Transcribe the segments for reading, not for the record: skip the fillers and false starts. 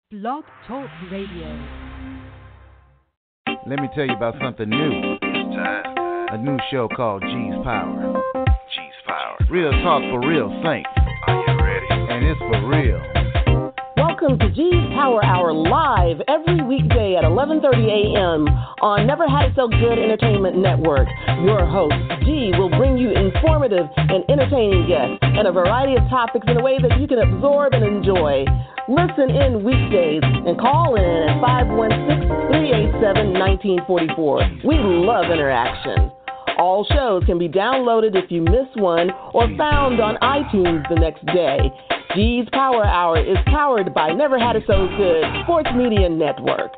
Blog Talk Radio. Let me tell you about something new. It's time. A new show called G's Power. G's Power. Real talk for real saints. Are you ready? And it's for real. Welcome to G's Power Hour live every weekday at 11:30 a.m. on Never Had It So Good Entertainment Network. Your host, G, will bring you informative and entertaining guests and a variety of topics in a way that you can absorb and enjoy. Listen in weekdays and call in at 516-387-1944. We love interaction. All shows can be downloaded if you miss one or found on iTunes the next day. G's Power Hour is powered by Never Had It So Good Sports Media Network.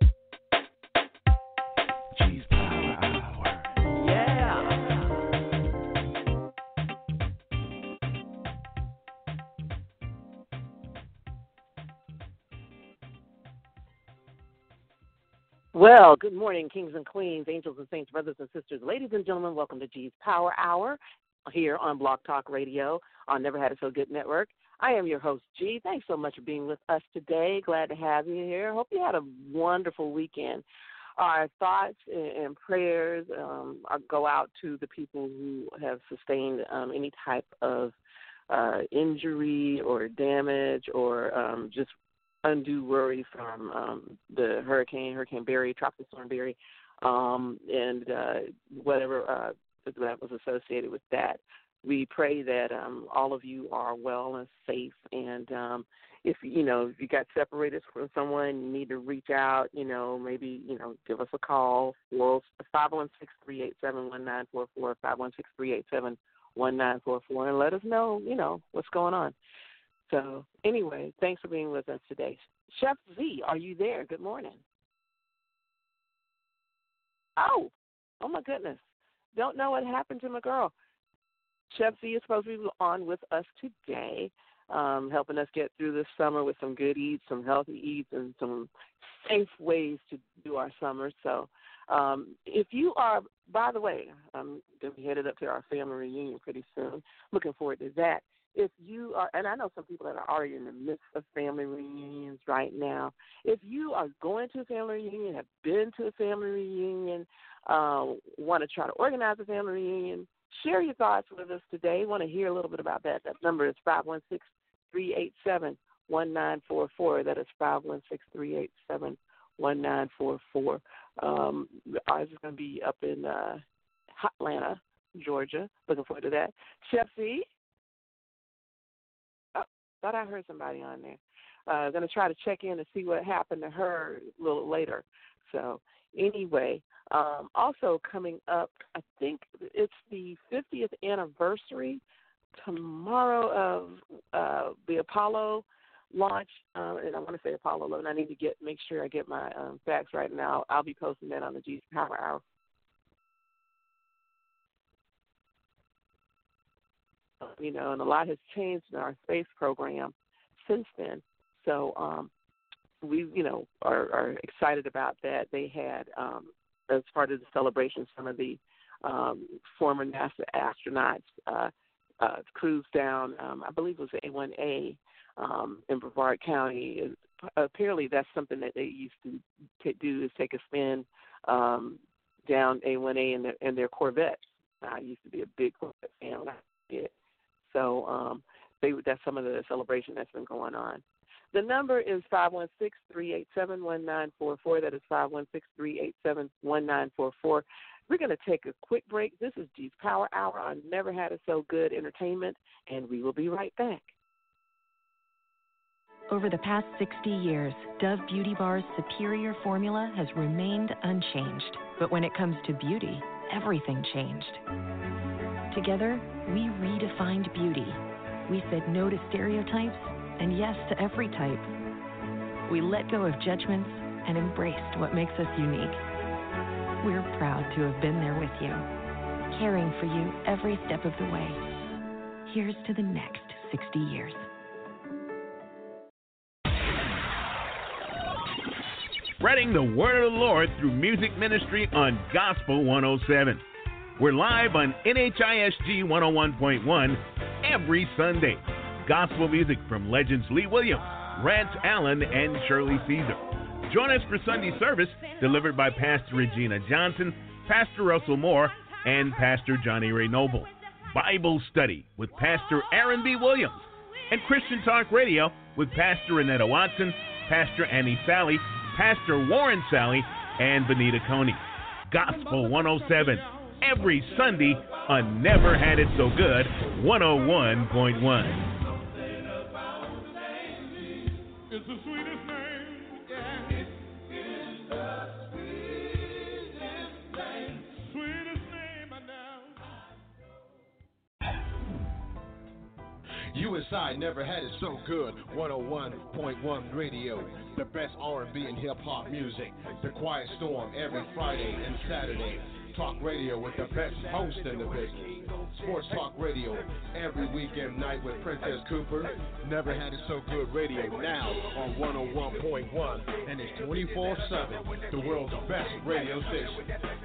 G's Power Hour. Yeah. Well, good morning, kings and queens, angels and saints, brothers and sisters, ladies and gentlemen. Welcome to G's Power Hour here on Blog Talk Radio on Never Had It So Good Network. I am your host, G. Thanks so much for being with us today. Glad to have you here. Hope you had a wonderful weekend. Our thoughts and prayers go out to the people who have sustained any type of injury or damage or just undue worry from the Hurricane Barry, Tropical Storm Barry, and whatever that was associated with that. We pray that all of you are well and safe, and if you got separated from someone, you need to reach out, maybe, give us a call, 516-387-1944, 516-387-1944, and let us know, what's going on. So anyway, thanks for being with us today. Chef Z, are you there? Good morning. Oh my goodness. Don't know what happened to my girl. Chef Z is supposed to be on with us today, helping us get through this summer with some good eats, some healthy eats, and some safe ways to do our summer. So if you are, by the way, I'm going to be headed up to our family reunion pretty soon. Looking forward to that. If you are, and I know some people that are already in the midst of family reunions right now, if you are going to a family reunion, have been to a family reunion, want to try to organize a family reunion, share your thoughts with us today. Want to hear a little bit about that. That number is 516-387-1944. That is 516-387-1944. Ours is going to be up in Atlanta, Georgia. Looking forward to that. Chef Z? Oh, thought I heard somebody on there. Going to try to check in and see what happened to her a little later. So anyway, also coming up, I think it's the 50th anniversary tomorrow of the Apollo launch, and I want to say Apollo 11. I need to make sure I get my facts right now. I'll be posting that on the G's Power Hour. And a lot has changed in our space program since then. So we, are excited about that. They had, as part of the celebration, some of the former NASA astronauts cruised down, I believe it was A1A in Brevard County. Apparently that's something that they used to do, is take a spin down A1A in their Corvettes. I used to be a big Corvette fan when I did. So that's some of the celebration that's been going on. The number is 516-387-1944. That is 516-387-1944. We're going to take a quick break. This is G's Power Hour on Never Had It So Good Entertainment, and we will be right back. Over the past 60 years, Dove Beauty Bar's superior formula has remained unchanged. But when it comes to beauty, everything changed. Together, we redefined beauty. We said no to stereotypes and yes to every type. We let go of judgments and embraced what makes us unique. We're proud to have been there with you, caring for you every step of the way. Here's to the next 60 years. Spreading the word of the Lord through music ministry on Gospel 107. We're live on NHISG 101.1 every Sunday. Gospel music from legends Lee Williams, Rance Allen, and Shirley Caesar. Join us for Sunday service delivered by Pastor Regina Johnson, Pastor Russell Moore, and Pastor Johnny Ray Noble. Bible study with Pastor Aaron B. Williams, and Christian Talk Radio with Pastor Renetta Watson, Pastor Annie Sally, Pastor Warren Sally, and Benita Coney. Gospel 107, every Sunday on Never Had It So Good 101.1. It's the sweetest name. Sweetest name I know. USI Never Had It So Good 101.1 Radio. The best R&B and hip-hop music. The Quiet Storm every Friday and Saturday. Talk radio with the best host in the business. Sports Talk Radio every weekend night with Princess Cooper. Never Had It So Good Radio now on 101.1, and it's 24/7, the world's best radio station.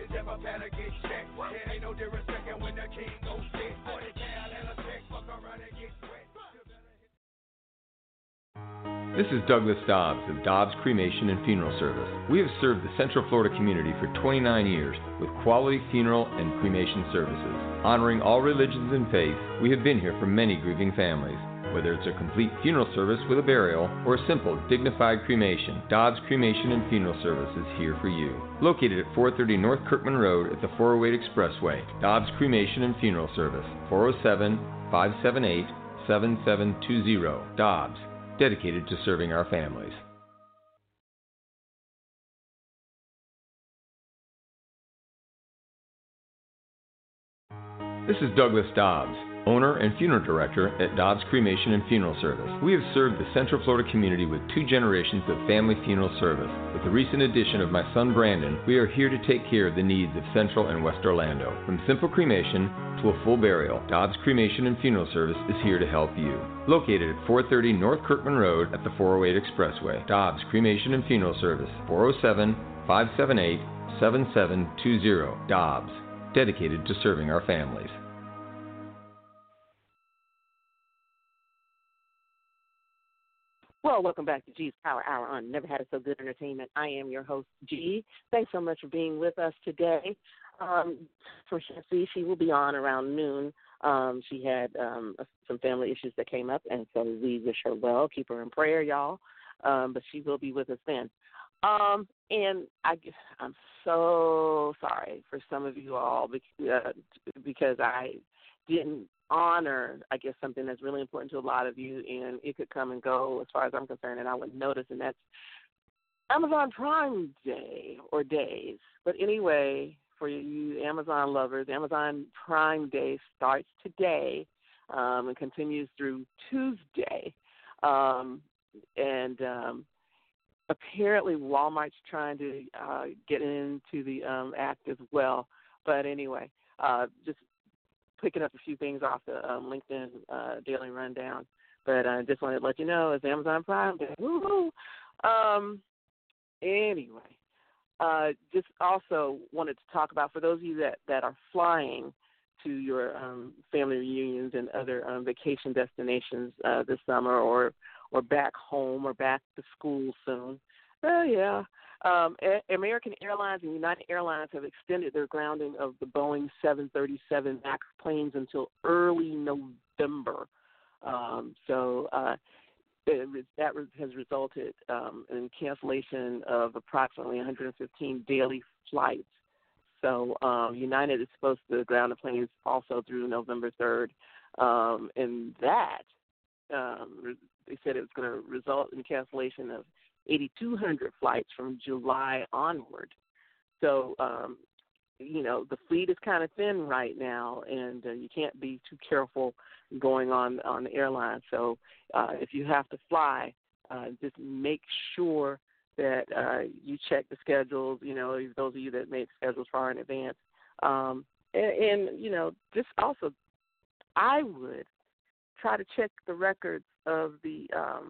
This is Douglas Dobbs of Dobbs Cremation and Funeral Service. We have served the Central Florida community for 29 years with quality funeral and cremation services. Honoring all religions and faiths, we have been here for many grieving families. Whether it's a complete funeral service with a burial or a simple, dignified cremation, Dobbs Cremation and Funeral Service is here for you. Located at 430 North Kirkman Road at the 408 Expressway, Dobbs Cremation and Funeral Service, 407-578-7720. Dobbs, dedicated to serving our families. This is Douglas Dobbs, owner and funeral director at Dobbs Cremation and Funeral Service. We have served the Central Florida community with 2 generations of family funeral service. With the recent addition of my son Brandon, we are here to take care of the needs of Central and West Orlando. From simple cremation to a full burial, Dobbs Cremation and Funeral Service is here to help you. Located at 430 North Kirkman Road at the 408 Expressway, Dobbs Cremation and Funeral Service, 407-578-7720. Dobbs, dedicated to serving our families. Well, welcome back to G's Power Hour on Never Had It So Good Entertainment. I am your host, G. Thanks so much for being with us today. For Shessie, she will be on around noon. She had some family issues that came up, and so we wish her well. Keep her in prayer, y'all. But she will be with us then. And I'm so sorry for some of you all because I didn't honor, I guess, something that's really important to a lot of you, and it could come and go as far as I'm concerned, and I wouldn't notice, and that's Amazon Prime Day or days. But anyway, for you Amazon lovers, Amazon Prime Day starts today and continues through Tuesday. Apparently Walmart's trying to get into the act as well. But anyway, just picking up a few things off the LinkedIn Daily Rundown. But I just wanted to let you know it's Amazon Prime Day. Woo-hoo! Anyway, just also wanted to talk about, for those of you that are flying to your family reunions and other vacation destinations this summer, or back home or back to school soon. American Airlines and United Airlines have extended their grounding of the Boeing 737 MAX planes until early November. That has resulted in cancellation of approximately 115 daily flights. So United is supposed to ground the planes also through November 3rd. And that, they said it was going to result in cancellation of 8,200 flights from July onward. So, the fleet is kind of thin right now, and you can't be too careful going on the airline. So if you have to fly, just make sure that you check the schedules, those of you that make schedules far in advance. Just also, I would try to check the records of the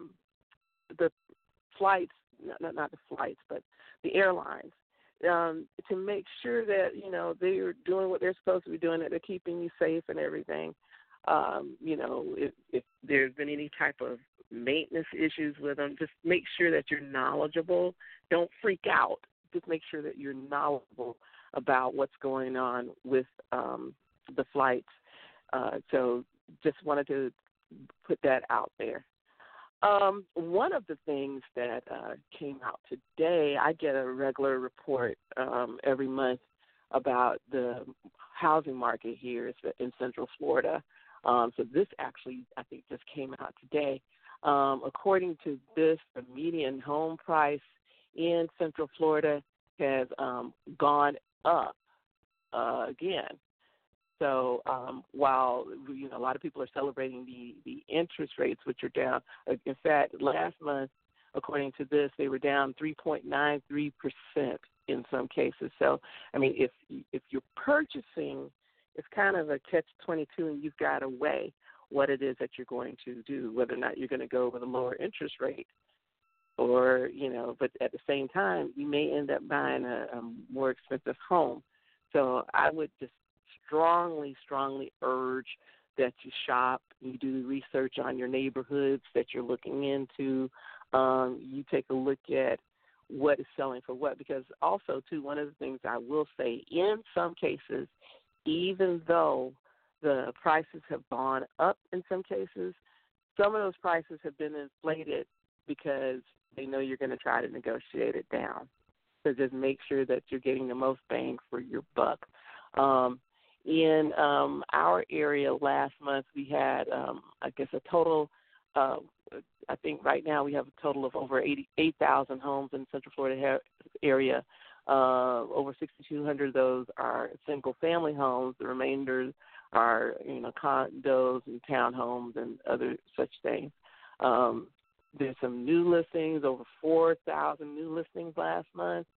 flights, not the flights, but the airlines, to make sure that, they're doing what they're supposed to be doing, that they're keeping you safe and everything. If there's been any type of maintenance issues with them. Just make sure that you're knowledgeable. Don't freak out. Just make sure that you're knowledgeable about what's going on with the flights. So just wanted to put that out there. One of the things that came out today, I get a regular report every month about the housing market here in Central Florida. So this actually, I think, just came out today. According to this, the median home price in Central Florida has gone up again. So while a lot of people are celebrating the interest rates, which are down, in fact, last month, according to this, they were down 3.93% in some cases. So, I mean, if you're purchasing, it's kind of a catch-22, and you've got to weigh what it is that you're going to do, whether or not you're going to go with a lower interest rate or, but at the same time, you may end up buying a more expensive home. So I would just strongly urge that you shop, you do research on your neighborhoods that you're looking into. You take a look at what is selling for what, because also, too, one of the things I will say, in some cases, even though the prices have gone up in some cases, some of those prices have been inflated because they know you're going to try to negotiate it down. So just make sure that you're getting the most bang for your buck. In our area last month, we had, a total, I think right now we have a total of over 8,000 homes in the Central Florida area. Over 6,200 of those are single-family homes. The remainder are, condos and townhomes and other such things. There's some new listings, over 4,000 new listings last month.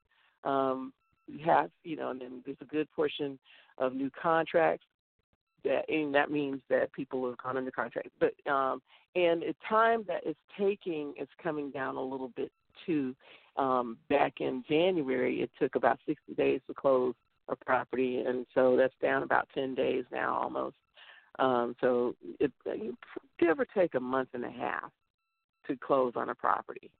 We have, and then there's a good portion of new contracts. And that means that people have gone under contract. But and the time that it's taking is coming down a little bit too. Back in January, it took about 60 days to close a property, and so that's down about 10 days now almost. So it give or take a month and a half to close on a property.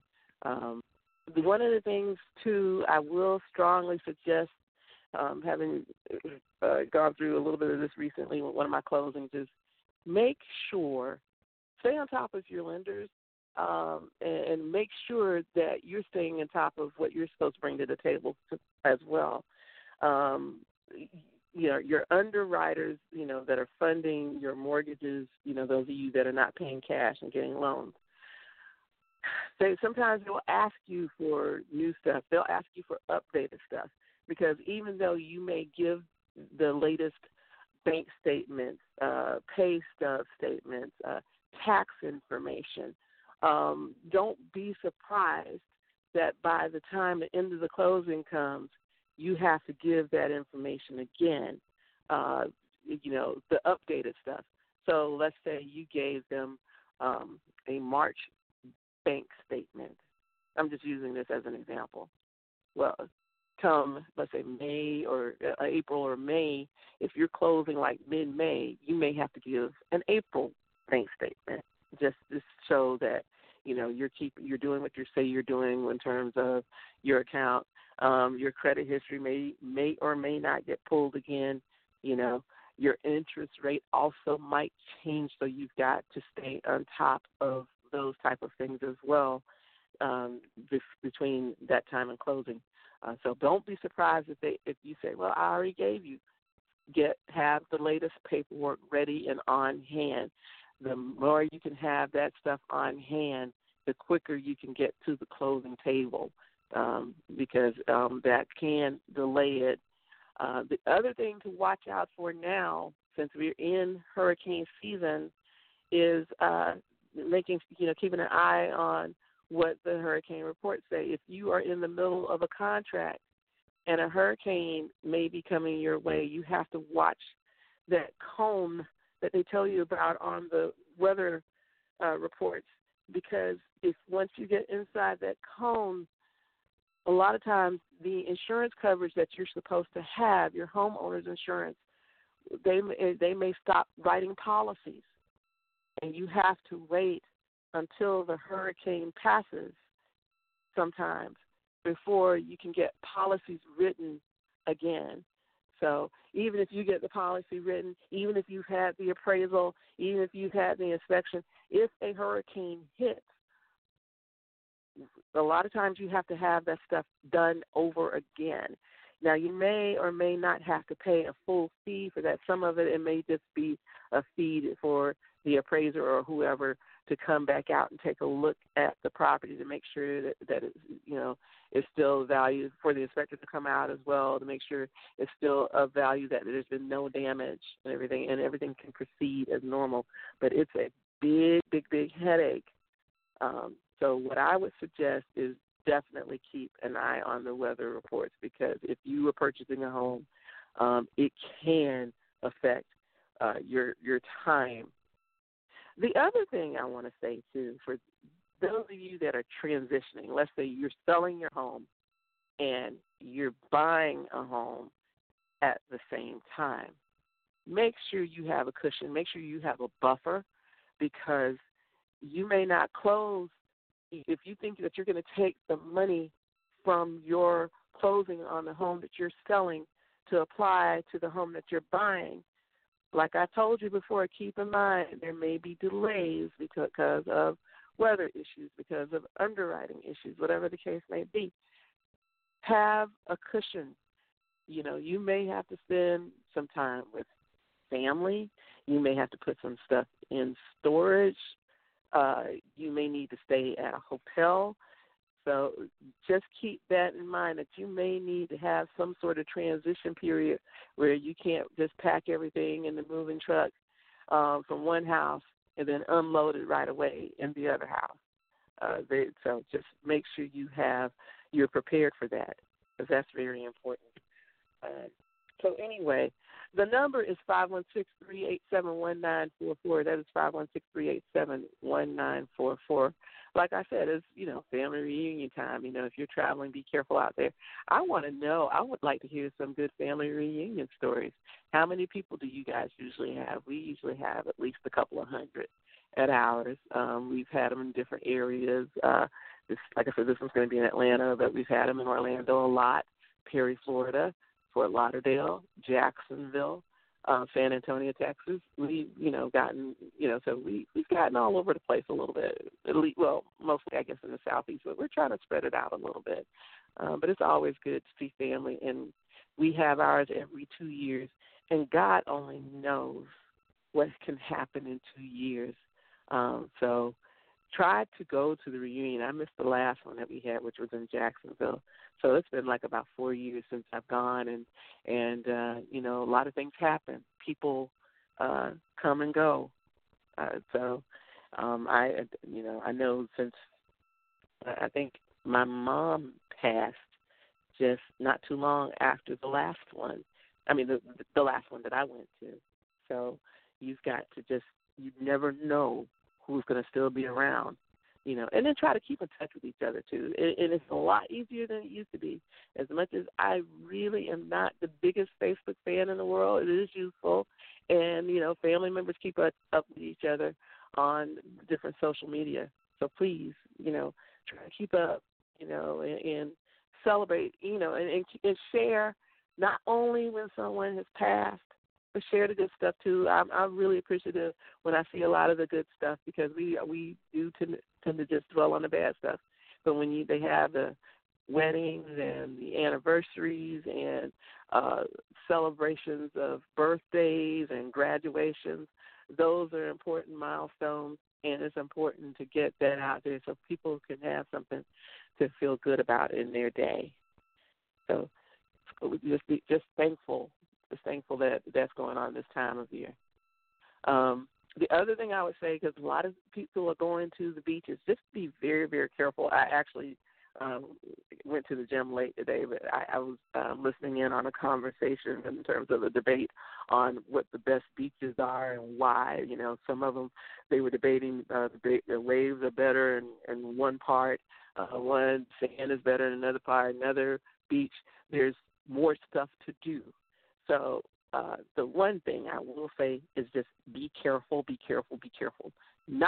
One of the things, too, I will strongly suggest, having gone through a little bit of this recently with one of my closings, is make sure, stay on top of your lenders, and make sure that you're staying on top of what you're supposed to bring to the table as well. Your underwriters, that are funding your mortgages, those of you that are not paying cash and getting loans, sometimes they'll ask you for new stuff. They'll ask you for updated stuff, because even though you may give the latest bank statements, pay stub statements, tax information, don't be surprised that by the time the end of the closing comes, you have to give that information again, the updated stuff. So let's say you gave them a March bank statement. I'm just using this as an example. Well, come, let's say May or April or May, if you're closing like mid-May, you may have to give an April bank statement just to show that, you're doing what you say you're doing in terms of your account. Your credit history may or may not get pulled again. Your interest rate also might change, so you've got to stay on top of those type of things as well between that time and closing. So don't be surprised if you say, well, I already gave you. Have the latest paperwork ready and on hand. The more you can have that stuff on hand, the quicker you can get to the closing table, because that can delay it. The other thing to watch out for now, since we're in hurricane season, is keeping an eye on what the hurricane reports say. If you are in the middle of a contract and a hurricane may be coming your way, you have to watch that cone that they tell you about on the weather reports, because once you get inside that cone, a lot of times the insurance coverage that you're supposed to have, your homeowner's insurance, they may stop writing policies, and you have to wait until the hurricane passes sometimes before you can get policies written again. So even if you get the policy written, even if you've had the appraisal, even if you've had the inspection, if a hurricane hits, a lot of times you have to have that stuff done over again. Now, you may or may not have to pay a full fee for that. Some of it may just be a fee for the appraiser or whoever to come back out and take a look at the property to make sure that it's, it's still valued, for the inspector to come out as well to make sure it's still of value, that there's been no damage and everything can proceed as normal. But it's a big, big, big headache. So what I would suggest is definitely keep an eye on the weather reports, because if you are purchasing a home, it can affect your time. The other thing I want to say, too, for those of you that are transitioning, let's say you're selling your home and you're buying a home at the same time, make sure you have a cushion, make sure you have a buffer, because you may not close. If you think that you're going to take the money from your closing on the home that you're selling to apply to the home that you're buying, like I told you before, keep in mind there may be delays because of weather issues, because of underwriting issues, whatever the case may be. Have a cushion. You may have to spend some time with family. You may have to put some stuff in storage. You may need to stay at a hotel. So just keep that in mind, that you may need to have some sort of transition period where you can't just pack everything in the moving truck from one house and then unload it right away in the other house. So just make sure you're prepared for that, because that's very important. So anyway, the number is 516-387-1944. That is 516-387-1944. Like I said, it's, family reunion time. If you're traveling, be careful out there. I want to know, I would like to hear some good family reunion stories. How many people do you guys usually have? We usually have at least a couple of hundred at ours. We've had them in different areas. Like I said, this one's going to be in Atlanta, but we've had them in Orlando a lot, Perry, Florida, Fort Lauderdale, Jacksonville, San Antonio, Texas. We've gotten all over the place a little bit. Well, mostly I guess in the Southeast, but we're trying to spread it out a little bit. But it's always good to see family, and we have ours every 2 years. And God only knows what can happen in 2 years. So try to go to the reunion. I missed the last one that we had, which was in Jacksonville. So it's been like about 4 years since I've gone, and a lot of things happen. People come and go. So I know since I think my mom passed just not too long after the last one. I mean, the last one that I went to. So you've got to you never know who's going to still be around. And then try to keep in touch with each other, too. And it's a lot easier than it used to be. As much as I really am not the biggest Facebook fan in the world, it is useful. And, family members keep up with each other on different social media. So please, try to keep up, and celebrate, and share not only when someone has passed, but share the good stuff, too. I'm really appreciative when I see a lot of the good stuff, because we do tend to just dwell on the bad stuff. But when they have the weddings and the anniversaries and celebrations of birthdays and graduations, those are important milestones, and it's important to get that out there so people can have something to feel good about in their day. So just thankful. Just thankful that that's going on this time of year. The other thing I would say, because a lot of people are going to the beaches, just be very, very careful. I actually went to the gym late today, but I was listening in on a conversation in terms of a debate on what the best beaches are and why. Some of them, they were debating the waves are better in one part, one sand is better in another part, another beach. There's more stuff to do. So the one thing I will say is just be careful, be careful, be careful. Not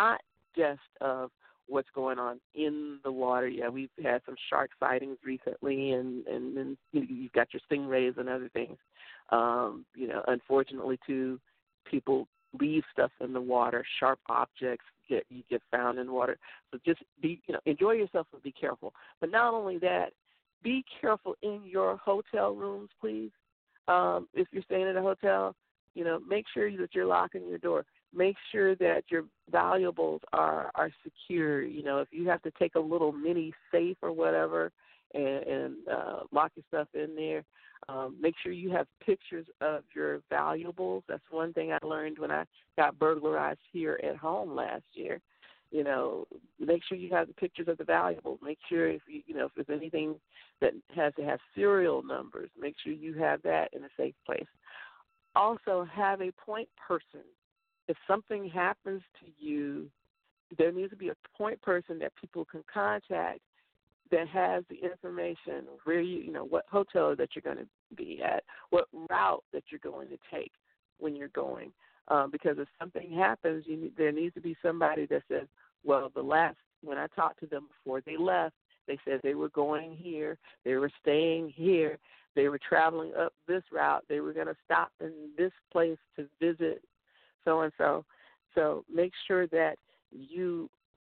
digest of what's going on in the water. Yeah, we've had some shark sightings recently, and then you've got your stingrays and other things. Unfortunately, too, people leave stuff in the water. Sharp objects get found in water. So just enjoy yourself and be careful. But not only that, be careful in your hotel rooms, please. If you're staying in a hotel, make sure that you're locking your door. Make sure that your valuables are secure. If you have to take a little mini safe or whatever and lock your stuff in there, make sure you have pictures of your valuables. That's one thing I learned when I got burglarized here at home last year. Make sure you have the pictures of the valuables. Make sure if there's anything that has to have serial numbers, make sure you have that in a safe place. Also, have a point person. If something happens to you, there needs to be a point person that people can contact that has the information where what hotel that you're going to be at, what route that you're going to take when you're going. Because if something happens, there needs to be somebody that says, well, when I talked to them before they left, they said they were going here, they were staying here, they were traveling up this route, they were going to stop in this place to visit so-and-so. So make sure that you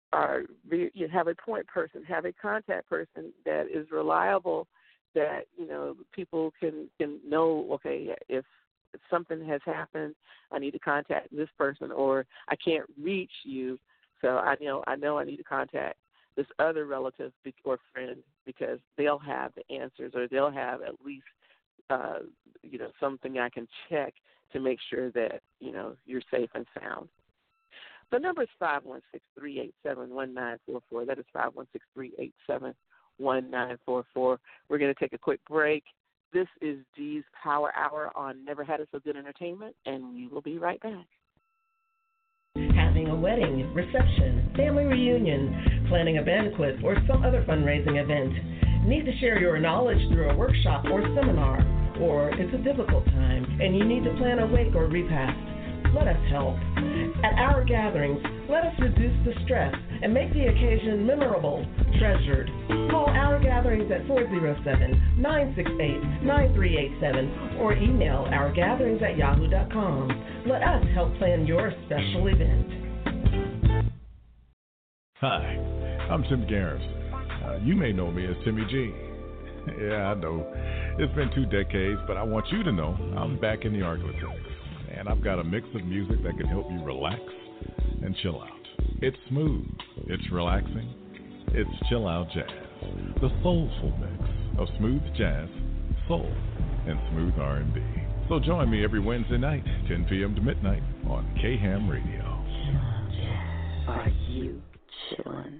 have a point person, have a contact person that is reliable, that, people can know, okay, if something has happened, I need to contact this person, or I can't reach you, so I know I need to contact this other relative or friend because they'll have the answers, or they'll have at least, something I can check to make sure that, you're safe and sound. The number is 516-387-1944. That is 516-387-1944. We're going to take a quick break. This is G's Power Hour on Never Had It So Good Entertainment, and we will be right back. Having a wedding, reception, family reunion, planning a banquet, or some other fundraising event. Need to share your knowledge through a workshop or seminar, or it's a difficult time and you need to plan a wake or repast. Let us help. At our gatherings, let us reduce the stress and make the occasion memorable, treasured. Call our gatherings at 407-968-9387 or email ourgatherings@yahoo.com. Let us help plan your special event. Hi, I'm Tim Garrison. You may know me as Timmy G. Yeah, I know. It's been 2 decades, but I want you to know I'm back in the Arklatex. And I've got a mix of music that can help you relax and chill out. It's smooth, it's relaxing, it's chill out jazz. The soulful mix of smooth jazz, soul, and smooth R&B. So join me every Wednesday night, 10 p.m. to midnight on K-Ham Radio. Chill out jazz. Are you chillin'?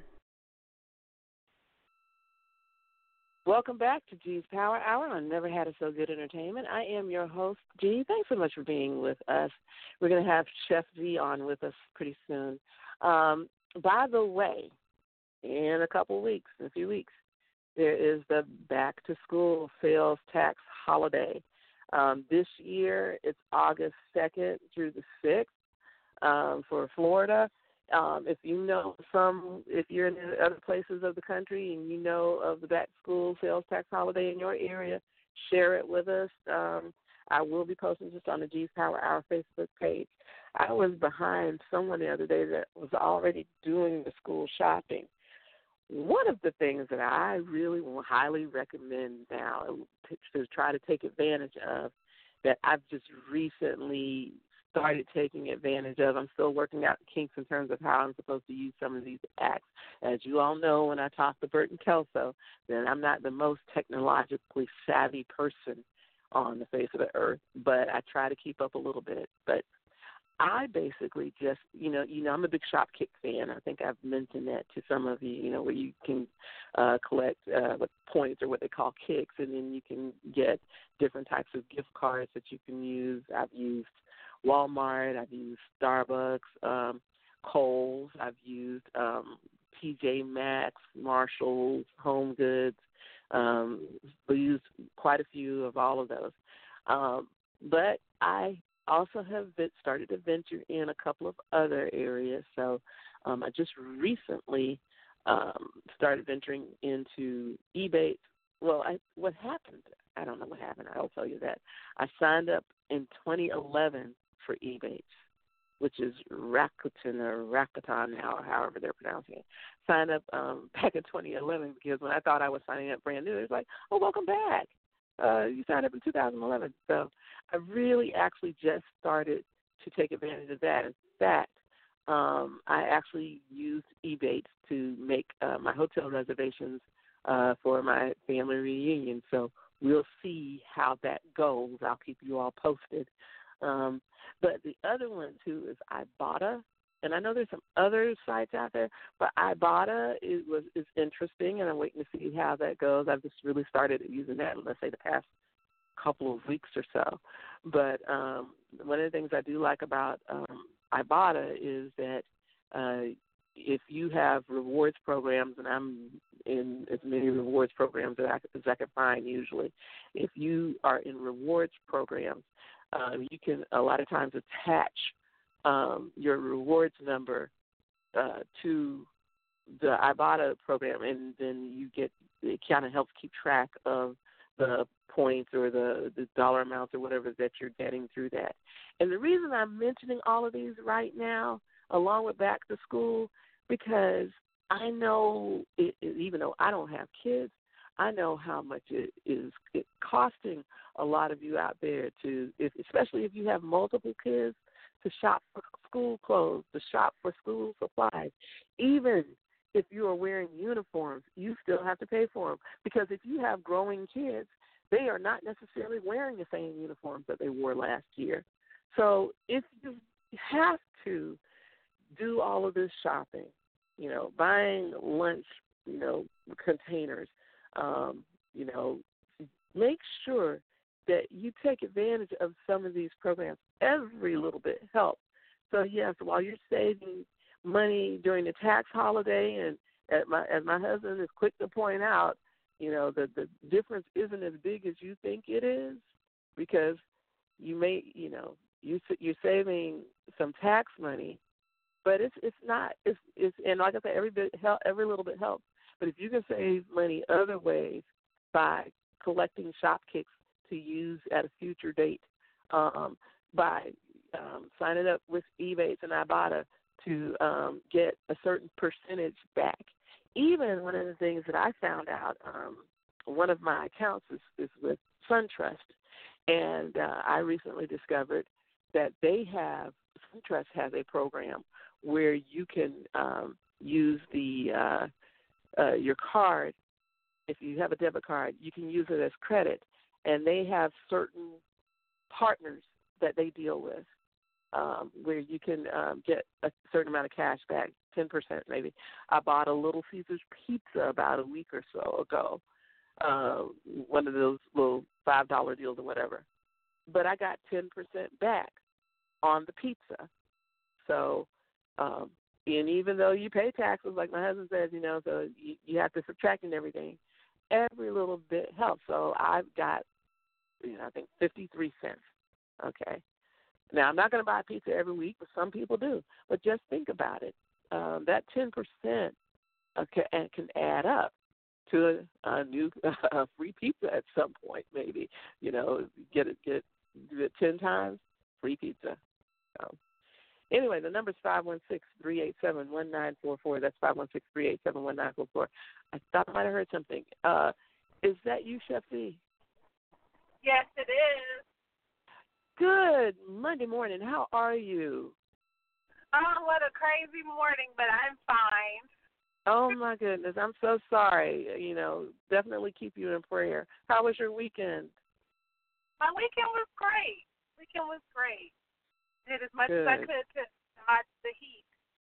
Welcome back to G's Power Hour on Never Had It So Good Entertainment. I am your host, G. Thanks so much for being with us. We're going to have Chef Z on with us pretty soon. By the way, in a few weeks, there is the back-to-school sales tax holiday. This year, it's August 2nd through the 6th for Florida. If you're in other places of the country and you know of the back-to-school sales tax holiday in your area, share it with us. I will be posting just on the G's Power Hour Facebook page. I was behind someone the other day that was already doing the school shopping. One of the things that I really will highly recommend now to try to take advantage of that I've just recently started taking advantage of. I'm still working out the kinks in terms of how I'm supposed to use some of these apps. As you all know, when I talk to Bert and Kelso, then I'm not the most technologically savvy person on the face of the earth, but I try to keep up a little bit. But I basically just, I'm a big Shopkick fan. I think I've mentioned that to some of you, where you can collect points or what they call kicks, and then you can get different types of gift cards that you can use. I've used Walmart, I've used Starbucks, Kohl's, I've used TJ Maxx, Marshalls, Home Goods. We used quite a few of all of those. But I also have started to venture in a couple of other areas. So I just recently started venturing into Ebates. Well, what happened? I don't know what happened. I'll tell you that. I signed up in 2011 for Ebates, which is Rakuten or Rakuten now, or however they're pronouncing it. Signed up back in 2011 because when I thought I was signing up brand new, it was like, oh, welcome back. You signed up in 2011. So I really actually just started to take advantage of that. In fact, I actually used Ebates to make my hotel reservations for my family reunion. So we'll see how that goes. I'll keep you all posted. But the other one, too, is Ibotta. And I know there's some other sites out there, but Ibotta is interesting, and I'm waiting to see how that goes. I've just really started using that, let's say, the past couple of weeks or so. But one of the things I do like about Ibotta is that if you have rewards programs, and I'm in as many rewards programs as I can find usually, if you are in rewards programs, you can a lot of times attach your rewards number to the Ibotta program, and then it kind of helps keep track of the points or the dollar amounts or whatever that you're getting through that. And the reason I'm mentioning all of these right now, along with back to school, because I know, even though I don't have kids, I know how much it is costing a lot of you out there especially if you have multiple kids, to shop for school clothes, to shop for school supplies. Even if you are wearing uniforms, you still have to pay for them. Because if you have growing kids, they are not necessarily wearing the same uniforms that they wore last year. So if you have to do all of this shopping, buying lunch, containers, make sure that you take advantage of some of these programs. Every little bit helps. So, yes, while you're saving money during the tax holiday, and as my husband is quick to point out, the difference isn't as big as you think it is, because you may, you're saving some tax money, but it's not. It's and like I said, every little bit helps. But if you can save money other ways by collecting shop kicks to use at a future date, by signing up with Ebates and Ibotta to get a certain percentage back. Even one of the things that I found out, one of my accounts is with SunTrust, and I recently discovered that SunTrust has a program where you can use your card. If you have a debit card, you can use it as credit, and they have certain partners that they deal with where you can get a certain amount of cash back, 10% maybe. I bought a Little Caesars pizza about a week or so ago, one of those little $5 deals or whatever. But I got 10% back on the pizza. So, and even though you pay taxes, like my husband says, so you have to subtract and everything, every little bit helps. So I've got, I think 53 cents. Okay. Now, I'm not going to buy pizza every week, but some people do. But just think about it. That 10% can add up to a new free pizza at some point, maybe. Get it 10 times, free pizza. So, anyway, the number is 516-387-1944. That's 516-387-1944. I thought I might have heard something. Is that you, Chef C? Yes, it is. Good Monday morning. How are you? Oh, what a crazy morning, but I'm fine. Oh, my goodness. I'm so sorry. Definitely keep you in prayer. How was your weekend? My weekend was great. Did as much as I could to dodge the heat.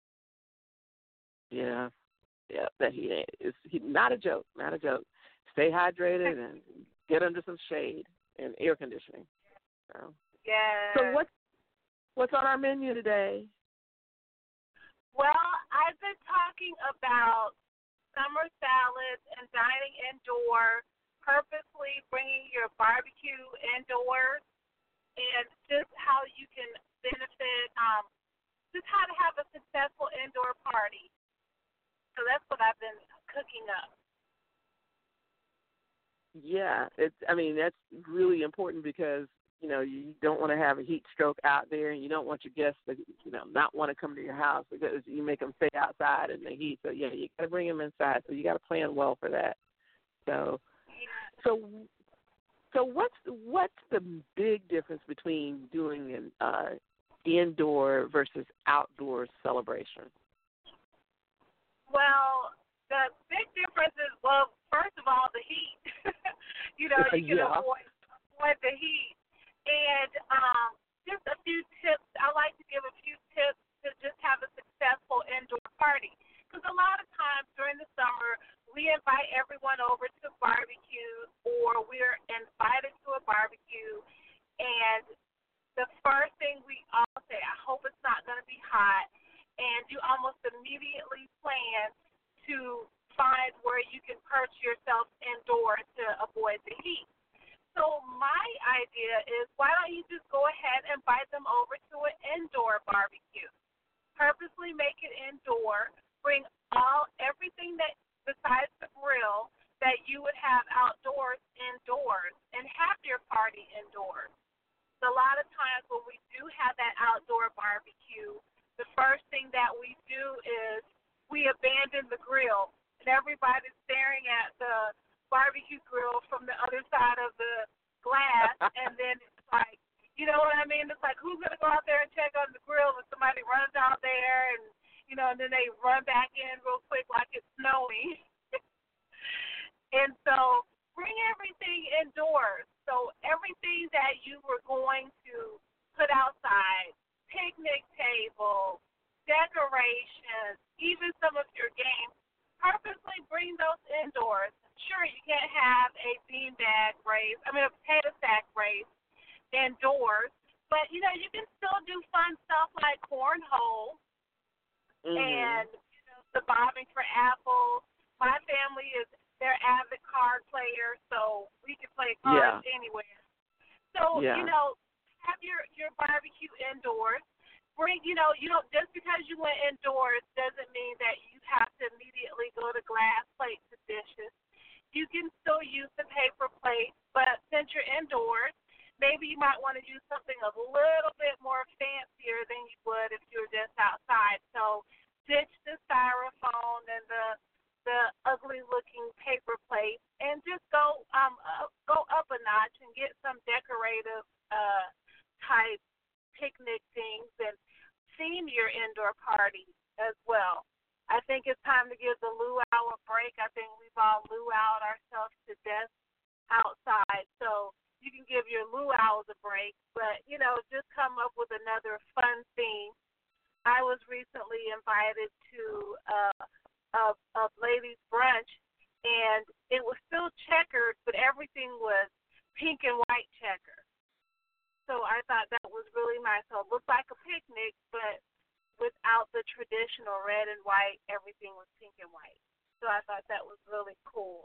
Yeah, that heat is not a joke. Stay hydrated and get under some shade and air conditioning. Yeah. So what's on our menu today? Well, I've been talking about summer salads and dining indoor, purposely bringing your barbecue indoors, and just how you can benefit just how to have a successful indoor party. So that's what I've been cooking up. Yeah, that's really important because, you don't want to have a heat stroke out there, and you don't want your guests to, not want to come to your house because you make them stay outside in the heat. So, yeah, you got to bring them inside. So you got to plan well for that. So what's the big difference between doing an indoor versus outdoor celebration? Well, the big difference is, first of all, the heat. You can avoid the heat. And just a few tips. I like to give a few tips to just have a successful indoor party. Because a lot of times during the summer, we invite everyone over to barbecue, or we're invited to a barbecue, and the first thing we all say, I hope it's not going to be hot, and you almost immediately plan to find where you can perch yourself indoors to avoid the heat. So my idea is, why don't you just go ahead and invite them over to an indoor barbecue? Purposely make it indoor. Bring everything that besides the grill that you would have outdoors indoors, and have your party indoors. So a lot of times when we do have that outdoor barbecue, the first thing that we do is we abandon the grill, and everybody's staring at the barbecue grill from the other side of the glass, and then it's like, you know what I mean? It's like, who's going to go out there and check on the grill when somebody runs out there, and, and then they run back in real quick like it's snowing. And so bring everything indoors. So everything that you were going to put outside, picnic table, decorations, even some of your games, purposely bring those indoors. Sure, you can't have a a potato sack race indoors, but, you can still do fun stuff like cornhole and, the bobbing for apples. My family they're avid card players, so we can play cards anywhere. So, have your barbecue indoors. Bring, you don't, just because you went indoors doesn't mean that you have to immediately go to glass plates and dishes. You can still use the paper plates, but since you're indoors, maybe you might want to use something a little bit more fancier than you would if you were just outside. So ditch the styrofoam and the ugly-looking paper plates, and just go up a notch and get some decorative type picnic things and theme your indoor party as well. I think it's time to give the luau a break. I think we've all luaued ourselves to death outside, so you can give your luau's a break, but, just come up with another fun theme. I was recently invited to a ladies' brunch, and it was still checkered, but everything was pink and white checkered. So I thought that was really nice. So it looked like a picnic, but without the traditional red and white, everything was pink and white. So I thought that was really cool.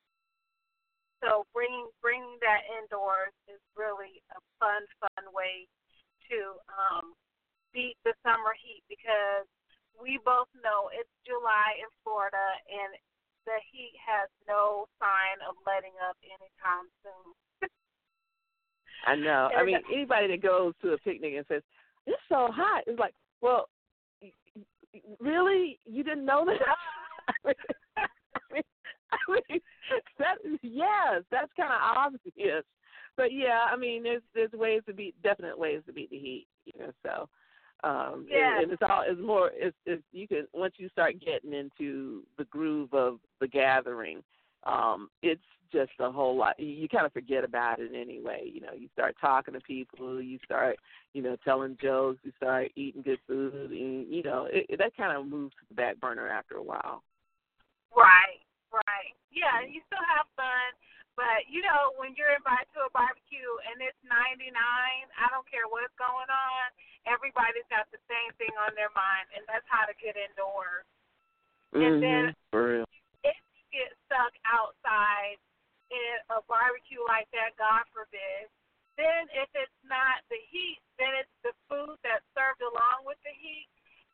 So bringing that indoors is really a fun way to beat the summer heat, because we both know it's July in Florida, and the heat has no sign of letting up anytime soon. I know. I mean, anybody that goes to a picnic and says, it's so hot, it's like, well, really? You didn't know that? That's kind of obvious. But yeah, I mean, there's definite ways to beat the heat, so. And it's you can, once you start getting into the groove of the gathering, it's just a whole lot. You kind of forget about it anyway. You start talking to people, you start, telling jokes, you start eating good food, and, that kind of moves to the back burner after a while. Right. Yeah, you still have fun, but, when you're invited to a barbecue and it's 99, I don't care what's going on, everybody's got the same thing on their mind, and that's how to get indoors. And then for real. If you get stuck outside in a barbecue like that, God forbid, then if it's not the heat, then it's the food that's served along with the heat.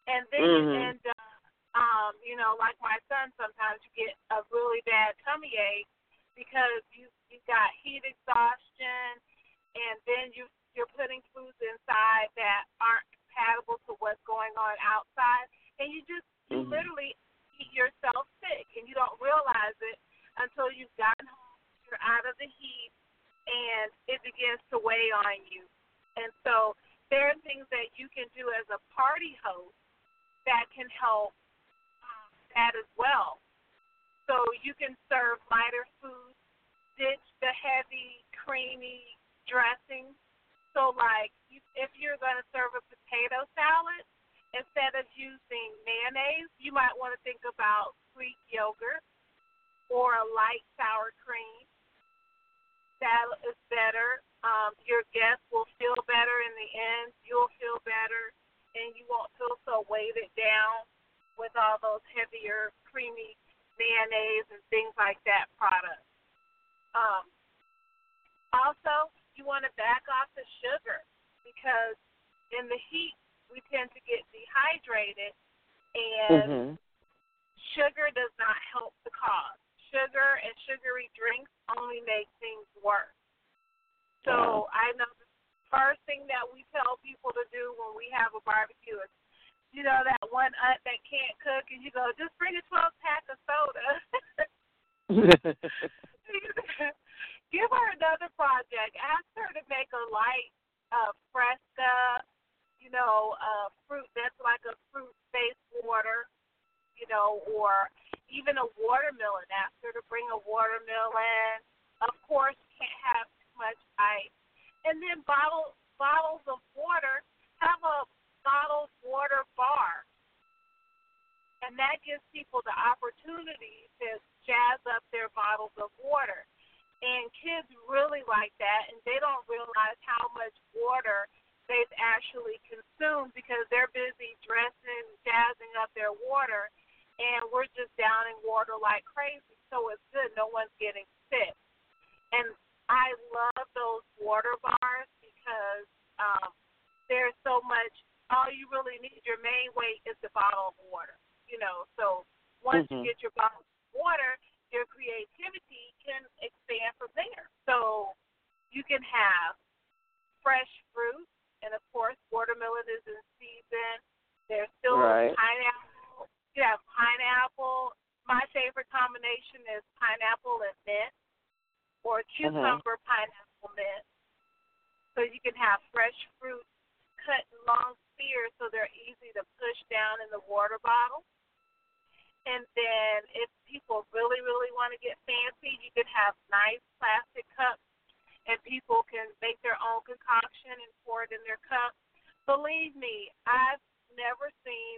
And then you know, like my son, sometimes you get a really bad tummy ache because you got heat exhaustion, and then you're putting foods inside that aren't compatible to what's going on outside, and you literally eat yourself sick, and you don't realize it until you've gotten home, you're out of the heat, and it begins to weigh on you. And so there are things that you can do as a party host that can help that as well. So you can serve lighter foods, ditch the heavy, creamy dressing. So, like, if you're going to serve a potato salad, instead of using mayonnaise, you might want to think about Greek yogurt or a light sour cream. That is better. Your guests will feel better in the end. You'll feel better, and you won't feel so weighted down with all those heavier, creamy mayonnaise and things like that products. Also, you want to back off the sugar because in the heat, we tend to get dehydrated, and sugar does not help the cause. Sugar and sugary drinks only make things worse. So I know the first thing that we tell people to do when we have a barbecue is, you know, that one aunt that can't cook, and you go, just bring a 12-pack of soda. Give her another project. Ask her to make a light Fresca, you know, fruit that's like a fruit-based water, you know, or even a watermelon. Ask her to bring a watermelon. Of course, you can't have too much ice. And then bottles of water. Have a bottled water bar. And that gives people the opportunity to jazz up their bottles of water. And kids really like that, and they don't realize how much water they've actually consumed because they're busy dressing, jazzing up their water, and we're just downing water like crazy. So it's good. No one's getting sick. And I love those water bars because there's so much. All you really need, your main weight is the bottle of water, you know. So once you get your bottle of water, your creativity can expand from there. So you can have fresh fruit, and of course, watermelon is in season. There's still pineapple. You have pineapple. My favorite combination is pineapple and mint, or cucumber pineapple mint. So you can have fresh fruit cut in long spears so they're easy to push down in the water bottle. And then if people really, really want to get fancy, you can have nice plastic cups, and people can make their own concoction and pour it in their cup. Believe me, I've never seen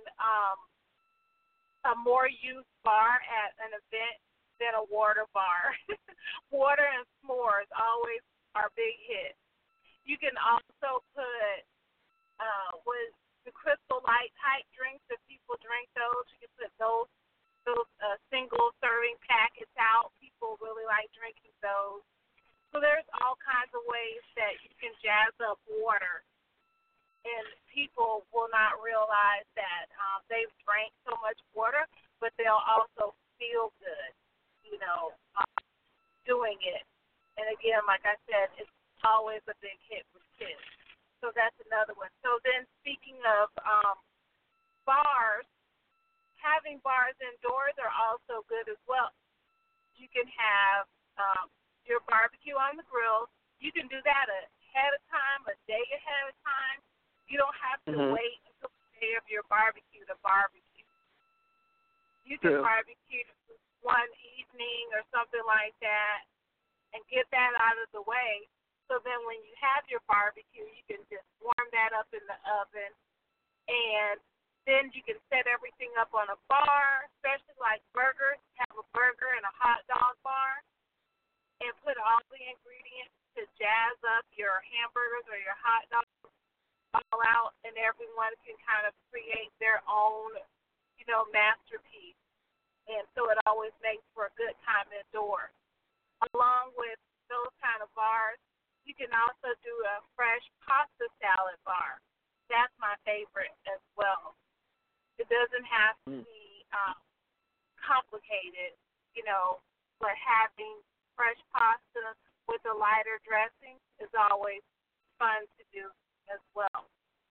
a more used bar at an event than a water bar. Water and s'mores always are big hits. You can also put with the Crystal Light type drinks, if people drink those, you can put those single serving packets out. People really like drinking those. So there's all kinds of ways that you can jazz up water, and people will not realize that they've drank so much water, but they'll also feel good, you know, doing it. And again, like I said, it's always a big hit with kids. So that's another one. So then speaking of bars, having bars indoors are also good as well. You can have your barbecue on the grill. You can do that ahead of time, a day ahead of time. You don't have to wait until the day of your barbecue to barbecue. You can barbecue one evening or something like that and get that out of the way. So then when you have your barbecue, you can just warm that up in the oven, and then you can set everything up on a bar, especially like burgers. Have a burger and a hot dog bar, and put all the ingredients to jazz up your hamburgers or your hot dogs all out, and everyone can kind of create their own, you know, masterpiece. And so it always makes for a good time indoors. Along with those kind of bars, you can also do a fresh pasta salad bar. That's my favorite as well. It doesn't have to be complicated, but having fresh pasta with a lighter dressing is always fun to do as well.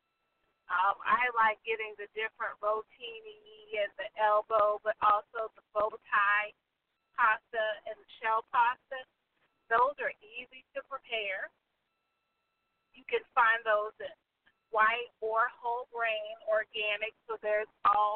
I like getting the different rotini and the elbow, but also the bow tie pasta and the shell pasta. Those are easy to prepare. You can find those in white or whole grain, organic. So there's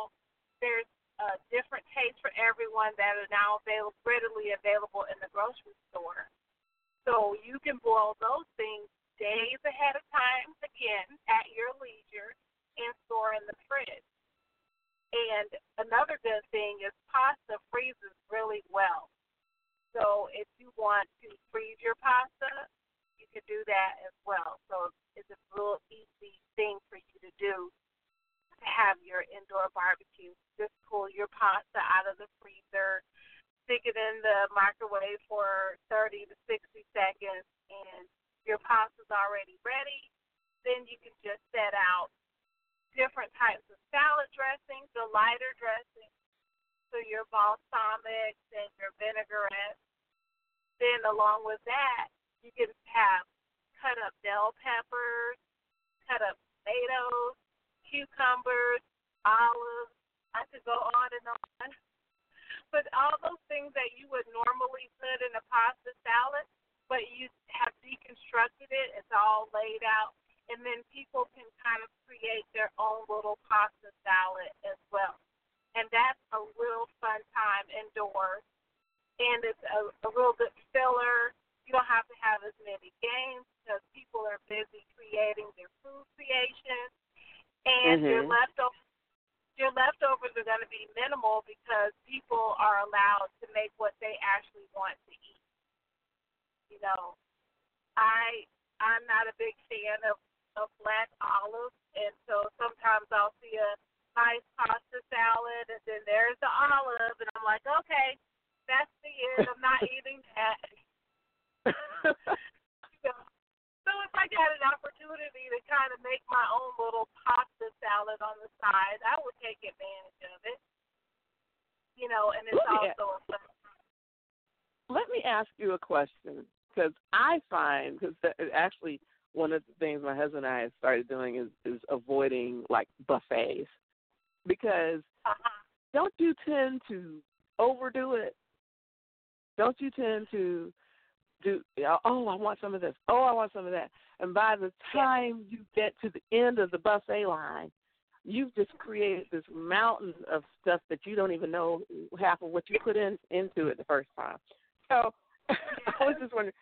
different tastes for everyone that are now readily available in the grocery store. So you can boil those things days ahead of time, again, at your leisure, and store in the fridge. And another good thing is pasta freezes really well. So if you want to freeze your pasta, you can do that as well. So it's a real easy thing for you to do to have your indoor barbecue. Just pull your pasta out of the freezer, stick it in the microwave for 30 to 60 seconds, and your pasta's already ready. Then you can just set out different types of salad dressings, the lighter dressing, so your balsamics and your vinaigrettes. Then along with that, you can have cut up bell peppers, cut up tomatoes, cucumbers, olives. I could go on and on. But all those things that you would normally put in a pasta salad, but you have deconstructed it, it's all laid out, and then people can kind of create their own little pasta salad as well. And that's a real fun time indoors. And it's a real good filler. You don't have to have as many games because people are busy creating their food creation. And your leftovers are going to be minimal because people are allowed to make what they actually want to eat. I'm not a big fan of black olives, and so sometimes I'll see a nice pasta salad, and then there's the olive, and I'm like, okay, that's the end. I'm not eating that. So if I got an opportunity to kind of make my own little pasta salad on the side, I would take advantage of it. And it's also a fun time. Let me ask you a question, because I find, because actually one of the things my husband and I have started doing is avoiding, like, buffets, because don't you tend to overdo it? Don't you tend to do, I want some of this, I want some of that. And by the time you get to the end of the buffet line, you've just created this mountain of stuff that you don't even know half of what you put into it the first time. So I was just wondering,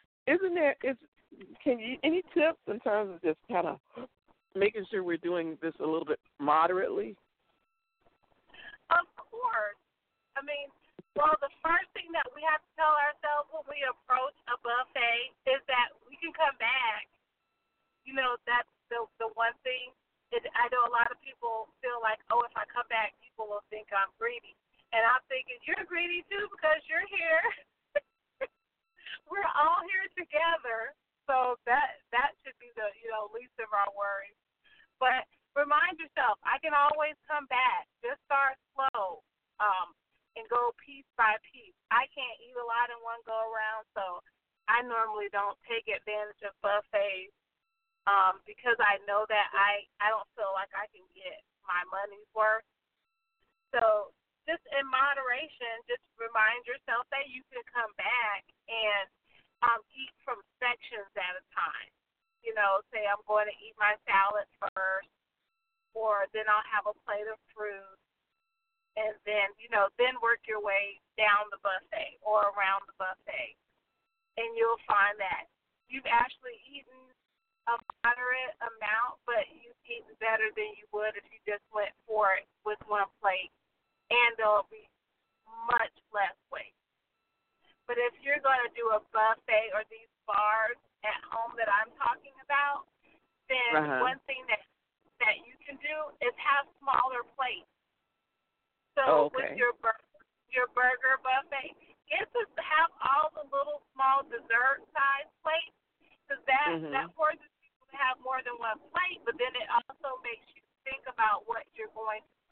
any tips in terms of just kind of making sure we're doing this a little bit moderately? Of course. Well, the first thing that we have to tell ourselves when we approach a buffet is that we can come back. That's the one thing. I know a lot of people feel like, if I come back, people will think I'm greedy. And I'm thinking, you're greedy too because you're here. We're all here together. So that should be the least of our worries. But remind yourself, I can always come back. Just start slow. And go piece by piece. I can't eat a lot in one go around, so I normally don't take advantage of buffets because I know that I don't feel like I can get my money's worth. So just in moderation, just remind yourself that you can come back and eat from sections at a time. Say I'm going to eat my salad first, or then I'll have a plate of fruit. And then, then work your way down the buffet or around the buffet. And you'll find that you've actually eaten a moderate amount, but you've eaten better than you would if you just went for it with one plate. And there'll be much less waste. But if you're going to do a buffet or these bars at home that I'm talking about, then one thing that you can do is have smaller plates. So with your burger buffet, get to have all the little small dessert size plates, because that forces people to have more than one plate. But then it also makes you think about what you're going to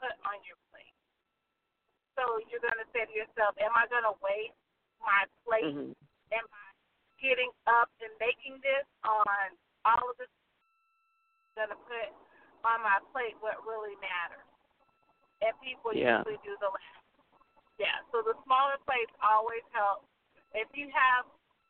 put on your plate. So you're going to say to yourself, am I going to waste my plate? Am I getting up and making this on all of this I'm going to put on my plate what really matters? And people usually do the last. Yeah, so the smaller plates always help. If you have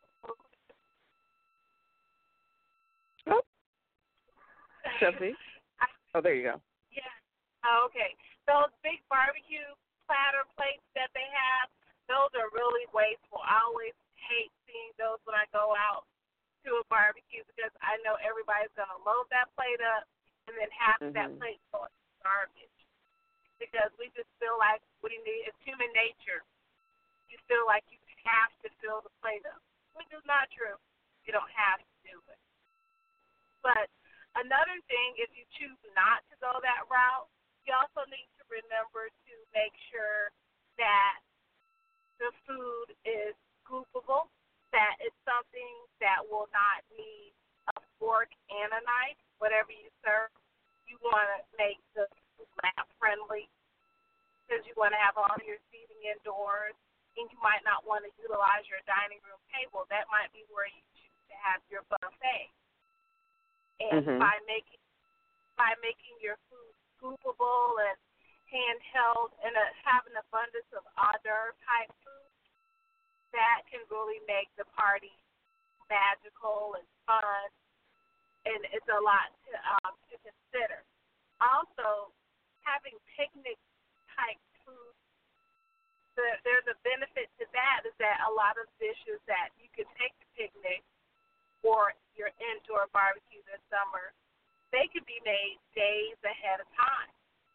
Stephanie? Oh, there you go. Yeah. Oh, okay. Those big barbecue platter plates that they have, those are really wasteful. I always hate seeing those when I go out to a barbecue because I know everybody's going to load that plate up and then half that plate goes to garbage. Because we just feel like it's human nature. You feel like you have to fill the plate up, which is not true. You don't have to do it. But another thing, if you choose not to go that route, you also need to remember to make sure that the food is scoopable, that it's something that will not need a fork and a knife, whatever you serve. You want to make the lap friendly because you want to have all your seating indoors, and you might not want to utilize your dining room table. That might be where you choose to have your buffet. And by making your food scoopable and handheld and have an abundance of hors d'oeuvre type food, that can really make the party magical and fun, and it's a lot to consider. Also, having picnic-type food, there's a benefit to that is that a lot of dishes that you can take to picnic or your indoor barbecue this summer, they could be made days ahead of time.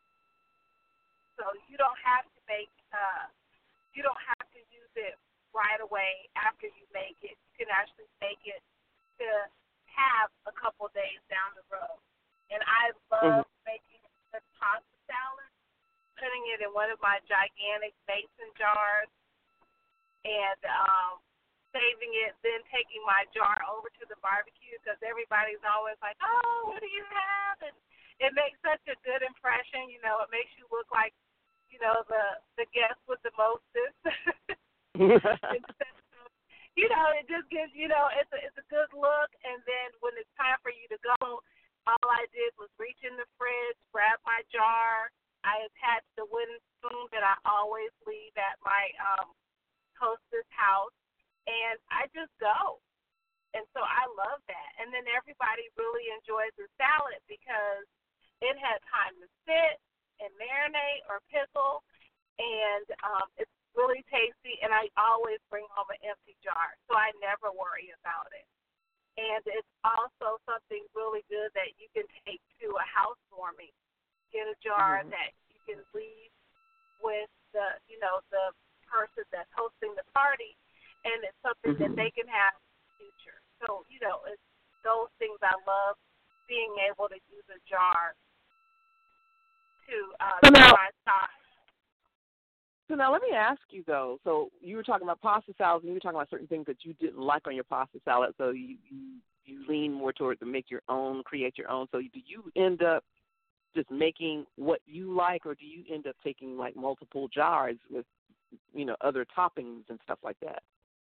So you don't have to use it right away after you make it. You can actually make it to have a couple days down the road. And I love making the pasta salad, putting it in one of my gigantic mason jars, and saving it, then taking my jar over to the barbecue because everybody's always like, oh, what do you have? And it makes such a good impression. You know, it makes you look like, you know, the guest with the mostest. You know, it just gives, you know, it's a good look. And then when it's time for you to go, all I did was reach in the fridge, grab my jar. I attached the wooden spoon that I always leave at my hostess house, and I just go. And so I love that. And then everybody really enjoys the salad because it had time to sit and marinate or pickle, and it's really tasty. And I always bring home an empty jar, so I never worry about it. And it's also something really good that you can take to a housewarming. Get a jar that you can leave with the person that's hosting the party, and it's something that they can have in the future. So, you know, it's those things I love, being able to use a jar to my stock. So now let me ask you, though. So you were talking about pasta salads, and you were talking about certain things that you didn't like on your pasta salad, so you lean more towards to make your own, create your own. So do you end up just making what you like, or do you end up taking, like, multiple jars with, you know, other toppings and stuff like that?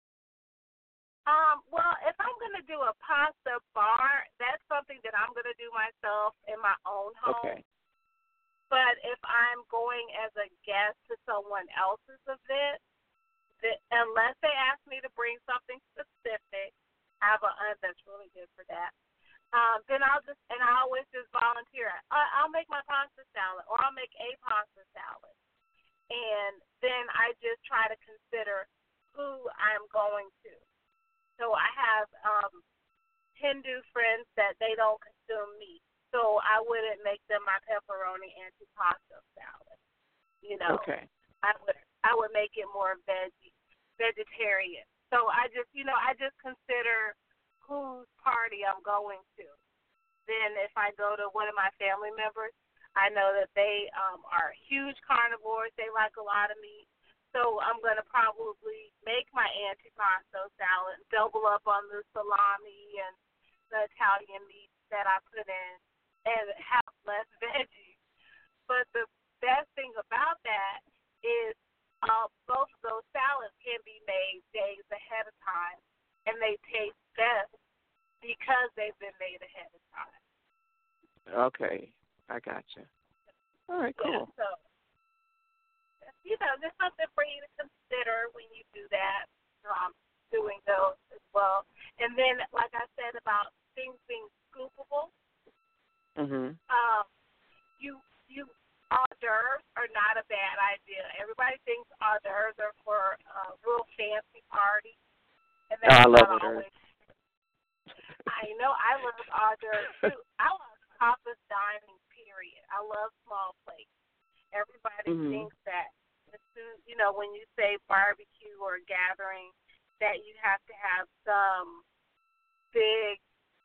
Well, if I'm going to do a pasta bar, that's something that I'm going to do myself in my own home. Okay. But if I'm going as a guest to someone else's event, unless they ask me to bring something specific, I have an aunt that's really good for that. Then I always just volunteer. I'll make my pasta salad, or I'll make a pasta salad. And then I just try to consider who I'm going to. So I have Hindu friends that they don't consume meat. So I wouldn't make them my pepperoni antipasto salad. You know, okay. I would make it more vegetarian. So I just consider whose party I'm going to. Then if I go to one of my family members, I know that they are huge carnivores. They like a lot of meat. So I'm going to probably make my antipasto salad, double up on the salami and the Italian meat that I put in, and have less veggies. But the best thing about that is both of those salads can be made days ahead of time, and they taste best because they've been made ahead of time. Okay, I gotcha. All right, cool. Yeah, so, there's something for you to consider when you do that, doing those as well. And then, like I said about things being scoopable, you hors d'oeuvres are not a bad idea. Everybody thinks hors d'oeuvres are for real fancy parties. And I love hors d'oeuvres. I know, I love hors d'oeuvres too. I love tapas dining, period. I love small plates. Everybody thinks that as soon, when you say barbecue or gathering, that you have to have some big,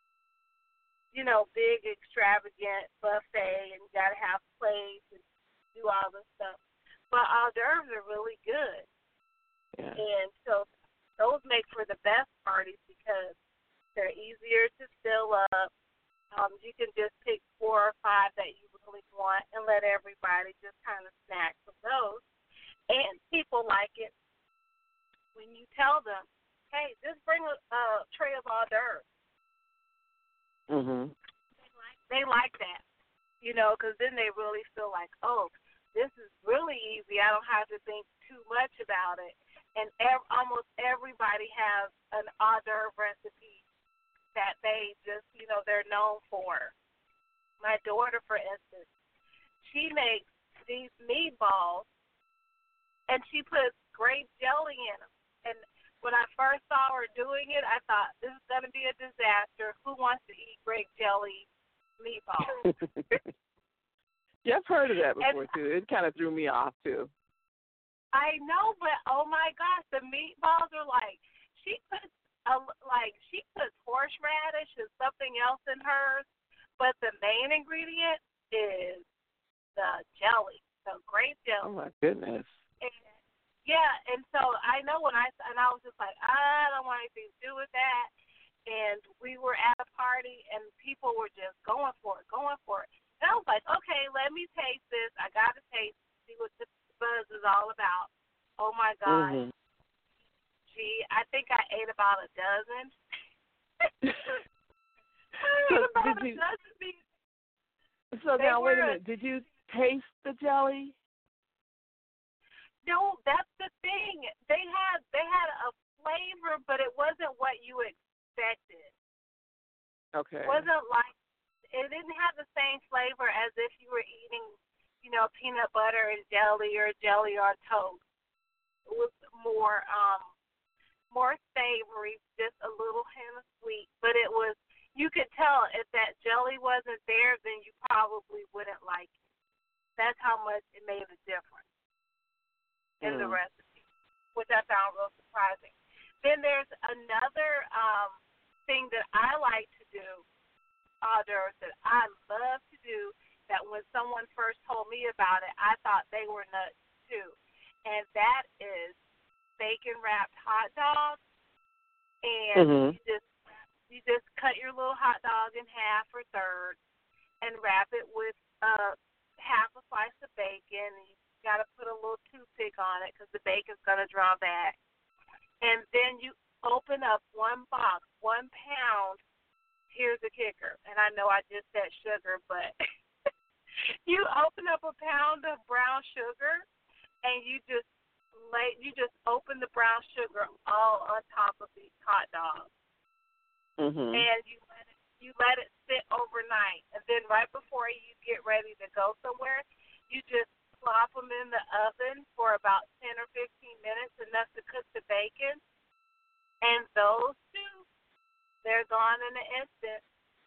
big extravagant buffet, and you got to have plates and do all this stuff. But hors d'oeuvres are really good. Yeah. And so those make for the best parties because they're easier to fill up. You can just pick 4 or 5 that you really want and let everybody just kind of snack from those. And people like it when you tell them, hey, just bring a tray of hors d'oeuvres. They like that, because then they really feel like, oh, this is really easy. I don't have to think too much about it. And almost everybody has an hors d'oeuvre recipe that they just, they're known for. My daughter, for instance, she makes these meatballs, and she puts grape jelly in them. And when I first saw her doing it, I thought, this is going to be a disaster. Who wants to eat grape jelly meatballs? Yeah, I've heard of that before, too. It kind of threw me off, too. I know, but, oh, my gosh, the meatballs are like, she puts horseradish and something else in hers, but the main ingredient is the jelly, the grape jelly. Oh, my goodness. And so I know when I was just like, I don't want anything to do with that. And we were at a party, and people were just going for it. And I was like, okay, let me taste this. I got to taste, see what the buzz is all about. Oh, my God. Gee, I think I ate about a dozen. So now, wait a minute. Did you taste the jelly? No, that's the thing. They had a flavor, but it wasn't what you expected. Okay. It didn't have the same flavor as if you were eating, peanut butter and jelly or jelly on toast. It was more savory, just a little hint of sweet. But it was, you could tell if that jelly wasn't there, then you probably wouldn't like it. That's how much it made a difference in the recipe, which I found real surprising. Then there's another thing that I like to do, hors d'oeuvres that I love to do, that when someone first told me about it, I thought they were nuts too. And that is bacon-wrapped hot dogs. And you just cut your little hot dog in half or thirds and wrap it with half a slice of bacon. You got to put a little toothpick on it because the bacon's going to draw back. And then you open up one box, 1 pound. Here's the kicker. And I know I just said sugar, but you open up a pound of brown sugar, and you just open the brown sugar all on top of these hot dogs. And you let it sit overnight. And then right before you get ready to go somewhere, you just plop them in the oven for about 10 or 15 minutes, enough to cook the bacon. And those two, they're gone in an instant.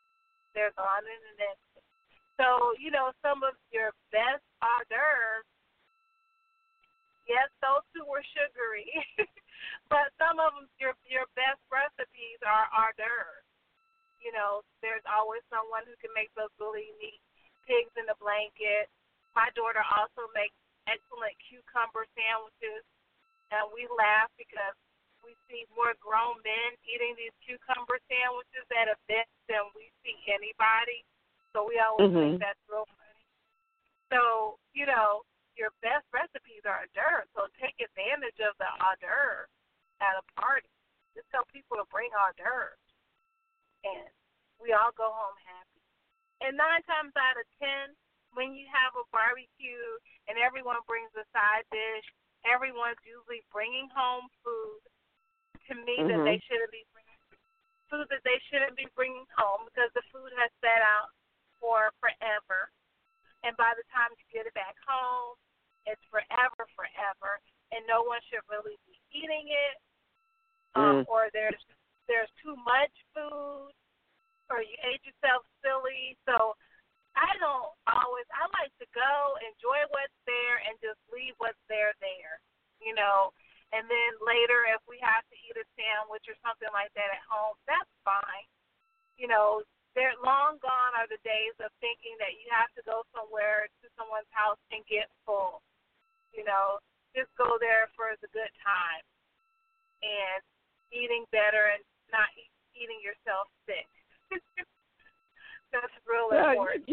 So, some of your best hors d'oeuvres, yes, those two were sugary, but some of them, your best recipes are hors d'oeuvres. There's always someone who can make those really neat pigs in a blanket. My daughter also makes excellent cucumber sandwiches, and we laugh because we see more grown men eating these cucumber sandwiches at events than we see anybody. So we always think that's real funny. So you know, your best recipes are hors d'oeuvres, so take advantage of the hors d'oeuvres at a party. Just tell people to bring hors d'oeuvres, and we all go home happy. And 9 times out of 10, when you have a barbecue and everyone brings a side dish, everyone's usually bringing home food. To me, that they shouldn't be bringing food that they shouldn't be bringing home because the food has sat out for forever. And by the time you get it back home, it's forever, and no one should really be eating it. Or there's too much food, or you ate yourself silly. So I like to go, enjoy what's there, and just leave what's there, you know. And then later, if we have to eat a sandwich or something like that at home, that's fine. You know, they're long gone are the days of thinking that you have to go somewhere to someone's house and get full. You know, just go there for the good time and eating better and not eating yourself sick. That's really important.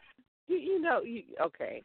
Okay.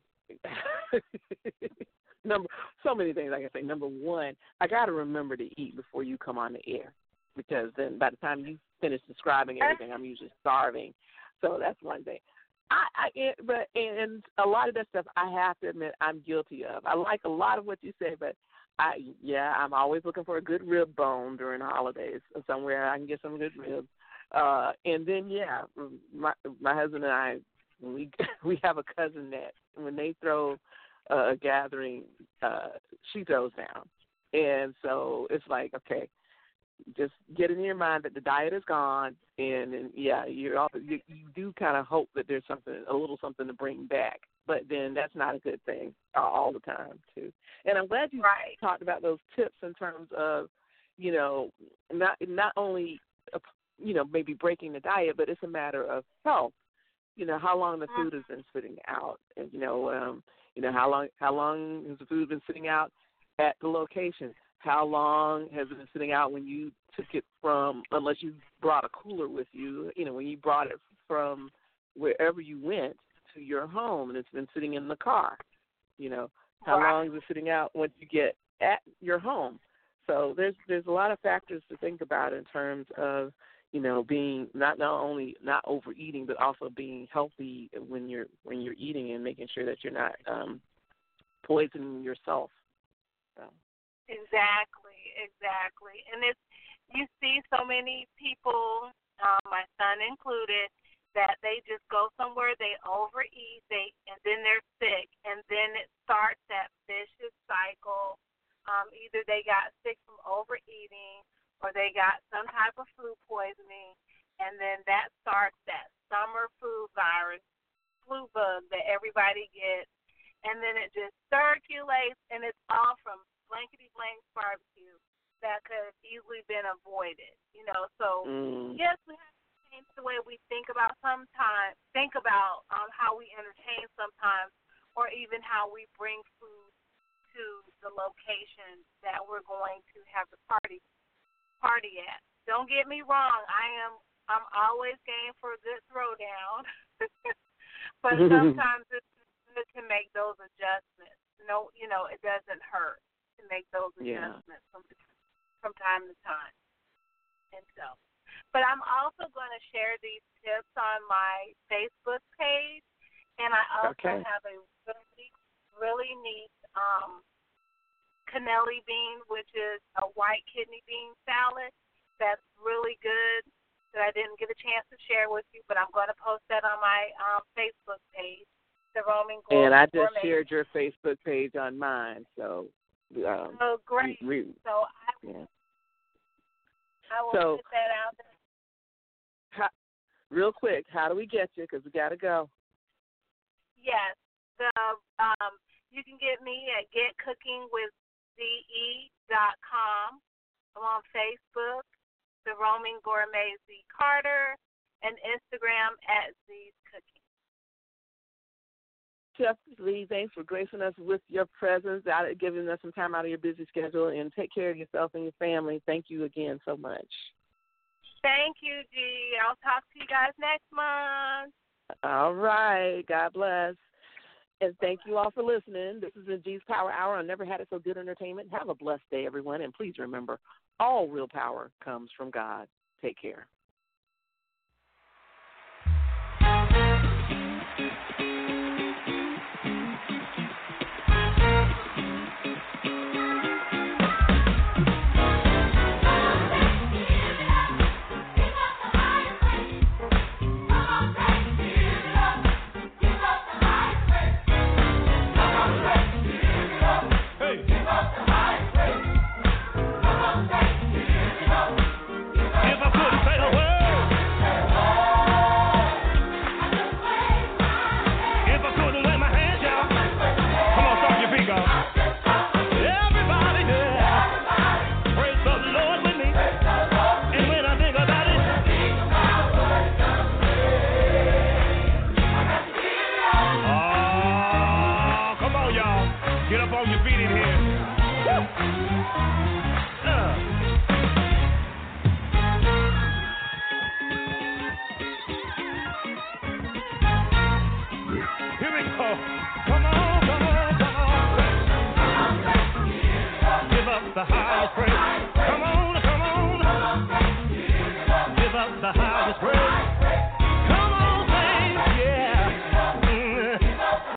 So many things I can say. Number one, I got to remember to eat before you come on the air, because then by the time you finish describing everything, I'm usually starving. So that's one thing. But a lot of that stuff, I have to admit, I'm guilty of. I like a lot of what you say, but I'm always looking for a good rib bone during the holidays, somewhere I can get some good ribs. And then my husband and I, we have a cousin that when they throw a gathering, she throws down, and so it's like, okay, just get in your mind that the diet is gone, and you do kind of hope that there's a little something to bring back, but then that's not a good thing all the time too. And I'm glad you talked about those tips in terms of, you know, not only maybe breaking the diet, but it's a matter of health. You know, how long the food has been sitting out, and how long has the food been sitting out at the location? How long has it been sitting out when you took it from, unless you brought a cooler with you, when you brought it from wherever you went to your home and it's been sitting in the car? How long is it sitting out once you get at your home? So there's a lot of factors to think about in terms of, being not only not overeating, but also being healthy when you're eating, and making sure that you're not poisoning yourself. So. Exactly. And you see so many people, my son included, that they just go somewhere, they overeat, and then they're sick, and then it starts that vicious cycle. Either they got sick from overeating, or they got some type of food poisoning, and then that starts that summer flu bug that everybody gets, and then it just circulates, and it's all from blankety-blank barbecue that could have easily been avoided. So yes, we have to change the way we think about how we entertain sometimes, or even how we bring food to the location that we're going to have the party at. Don't get me wrong, I'm always game for a good throwdown, but sometimes it's good to make those adjustments. It doesn't hurt to make those adjustments from time to time. And so, but I'm also going to share these tips on my Facebook page, and I also have a really, really neat cannelli bean, which is a white kidney bean salad that's really good, that I didn't get a chance to share with you, but I'm going to post that on my Facebook page, The Roaming Gourmet. And I just shared your Facebook page on mine, so. Great. I will put that out there. Real quick, how do we get you? Because we got to go. Yes. You can get me at getcookingwithze.com. I'm on Facebook, The Roaming Gourmet Z Carter, and Instagram at Z's Cooking. Chef Lee, thanks for gracing us with your presence, giving us some time out of your busy schedule, and take care of yourself and your family. Thank you again so much. Thank you, G. I'll talk to you guys next month. All right. God bless. And thank you all for listening. This has been G's Power Hour on Never Had It So Good Entertainment. Have a blessed day, everyone. And please remember, all real power comes from God. Take care. The highest praise. Come on. Give up the highest praise.